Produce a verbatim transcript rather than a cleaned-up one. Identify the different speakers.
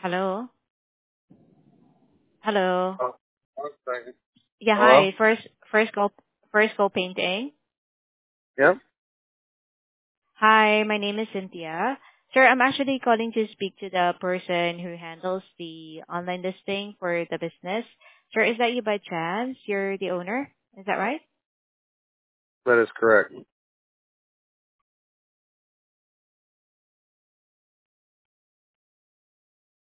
Speaker 1: Hello? Hello?
Speaker 2: Oh, one second.
Speaker 1: Yeah,
Speaker 2: Hello?
Speaker 1: hi. First, first go, first go painting.
Speaker 2: Yep.
Speaker 1: Hi, my name is Cynthia. Sir, I'm actually calling to speak to the person who handles the online listing for the business. Sir, is that you by chance? You're the owner? Is that right?
Speaker 2: That is correct.